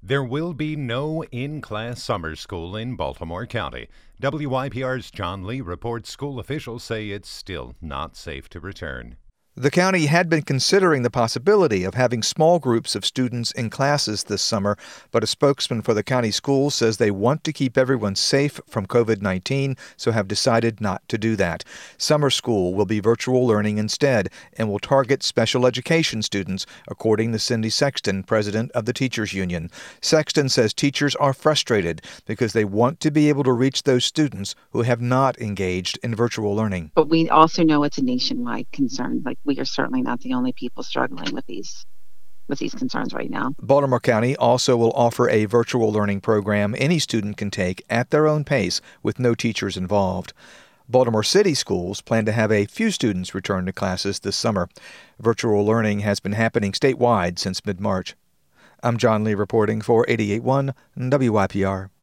There will be no in-class summer school in Baltimore County. WYPR's John Lee reports school officials say it's still not safe to return. The county had been considering the possibility of having small groups of students in classes this summer, but a spokesman for the county schools says they want to keep everyone safe from COVID-19, so have decided not to do that. Summer school will be virtual learning instead and will target special education students, according to Cindy Sexton, president of the Teachers Union. Sexton says teachers are frustrated because they want to be able to reach those students who have not engaged in virtual learning. But we also know it's a nationwide concern. We are certainly not the only people struggling with these concerns right now. Baltimore County also will offer a virtual learning program any student can take at their own pace with no teachers involved. Baltimore City schools plan to have a few students return to classes this summer. Virtual learning has been happening statewide since mid-March. I'm John Lee reporting for 88.1 WYPR.